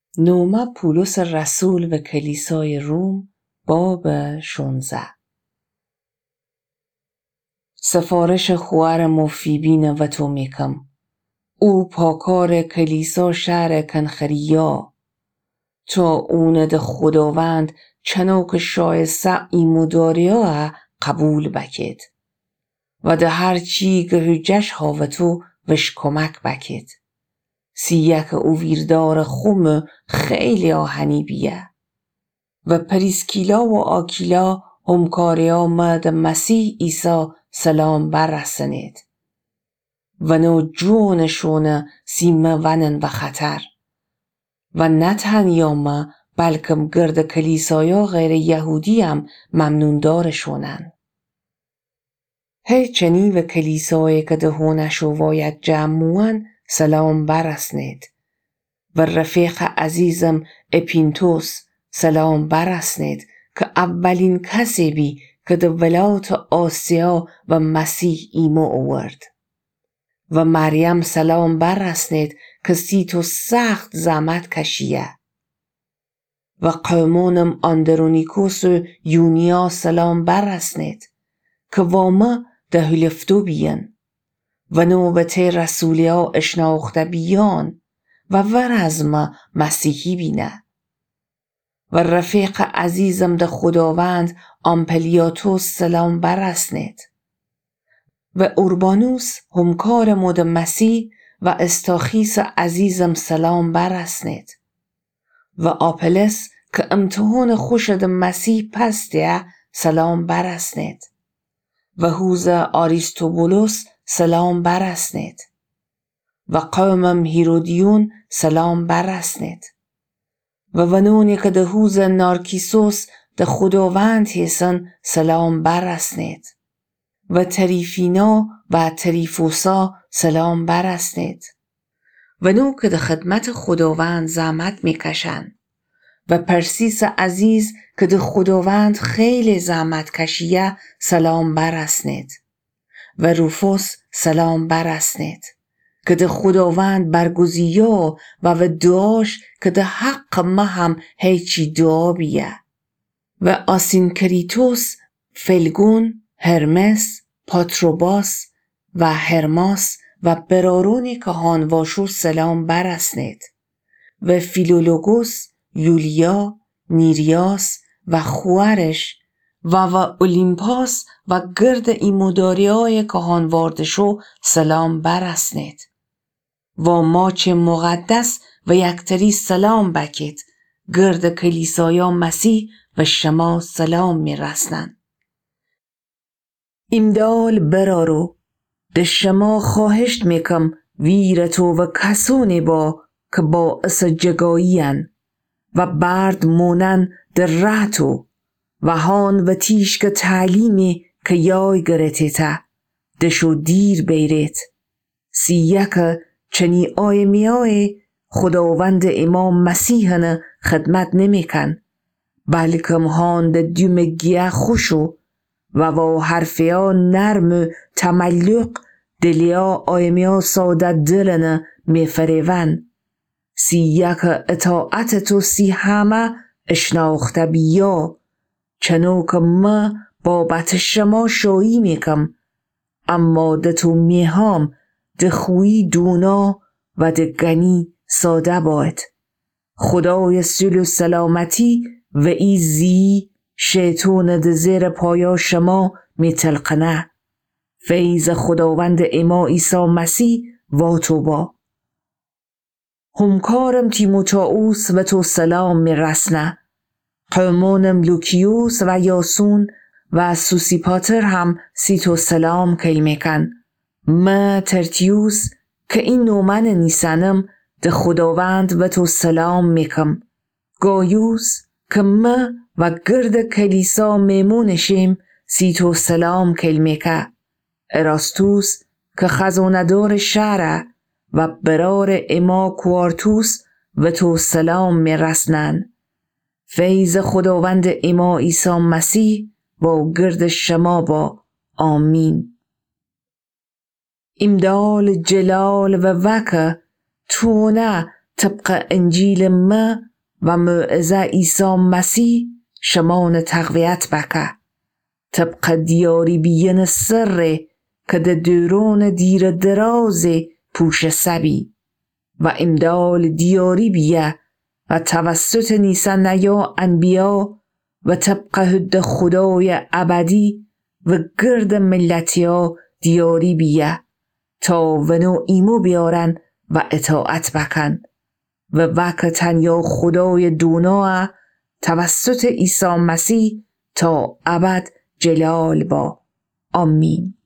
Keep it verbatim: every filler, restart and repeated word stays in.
نومه پولس رسول و کلیسای روم باب شانزده. سفارش خوارم و فیبین و تو میکم. او پاکار کلیسا شهر کنخریا. تا اون ده خداوند چنوک شایسته ایموداریا قبول بکید. و ده هر چی گهجش ها و تو وش کمک بکید. سیک او ویردار خوم خیلی آهنی بیه. و پریسکیلا و آکیلا همکاریا مد مسیح ایسا سلام برسنید. و نو جونشون سیمه ونن و خطر. و نه تنیا ما بلکم گرد کلیسایا غیر یهودی هم ممنون دارشونن. هی چنی و کلیسای که دهونشو واید جمعوان سلام برسنید. و رفیق عزیزم اپینتوس سلام برسنید که اولین کسی بی که ده ولات آسیا و مسیح ایمو آورد. و مریم سلام برسنید که سیتو سخت زحمت کشیه. و قومونم اندرونیکوس و یونیا سلام برسنید که واما ده هلفتو بیان. و نوبت رسولیا اشناخته بیان و ورزم مسیحی بینه. و رفیق عزیزم ده خداوند آمپلیاتوس سلام برسنید. و اوربانوس همکار مد مسیح و استاخیس عزیزم سلام برسنید. و آپلس که امتحان خوشد مسیح پسته سلام برسنید. و هوز آریستوبولوس سلام برسنید. و قومم هیرودیون سلام برسنید. و ونونی که ده هوز نارکیسوس ده خداوند هستن سلام برسنید. و تریفینا و تریفوسا سلام برسنید. و نو که ده خدمت خداوند زحمت میکشن. و پرسیس عزیز که ده خداوند خیلی زحمت کشیه سلام برسنید. و روفوس سلام برسنید که ده خداوند برگزیا و و دعاش که ده حق ما هم هیچی دعا بیه. و آسینکریتوس، فلگون، هرمس، پاتروباس و هرماس و برارونی که هانواشو سلام برسنید. و فیلولوگوس، یولیا، نیریاس و خوارش و و اولیمپاس و گرد ایموداریای که هانواردشو سلام برسنید. و ماچ مقدس و یکتری سلام بکید. گرد کلیسایا مسیح و شما سلام می رسنن. امدال برارو ده شما خواهشت میکم ویرتو و کسونی با که با اس جگایین و برد مونن ده رهتو و هان و تیشک تعلیمی که یای گرتیتا دشو دیر بیرید. سیک چنی آی میای خداوند امام مسیحن خدمت نمیکن بلکم هان ده دیوم گیه خوشو و و حرفیا نرم تملق دلیا آیمیا ساده دلن میفریون. سیک اطاعت تو سی همه اشناخته بیا چنو که ما بابت شما شایی میکم اما ده تو میهم ده خویی دونا و ده گنی ساده باید. خدای سلو سلامتی و ای زی شیطون ده زیر پایا شما میتلقنه. فیض خداوند اما عیسی مسیح و تو با. همکارم تیموتائوس و تو سلام میرسنه. قومونم لوکیوس و یاسون و سوسیپاتر هم سی تو سلام کل میکن. ما ترتیوس که این نومن نیسنم ده خداوند و تو سلام میکم. گایوس که ما و گرد کلیسا میمونشیم سی تو سلام کل میکه. اراستوس که خزاندار شهره و برار اما کوارتوس و تو سلام میرسنن. فیض خداوند اما عیسی مسیح با گرد شما با. آمین. امدال جلال و وکه تونه طبق انجیل ما و موعظه عیسی مسیح شمان تقویت بکه. طبق دیاری بیین سر که ده دورون دیر دراز پوش سبی و امدال دیاری بیه و توسط نیسان نیا انبیا و طبق حد خدای ابدی و گرد ملتیا دیاری بیه تا ونو ایمو بیارن و اطاعت بکن و وقتن یا خدای دونا توسط عیسی مسیح تا ابد جلال با. آمین.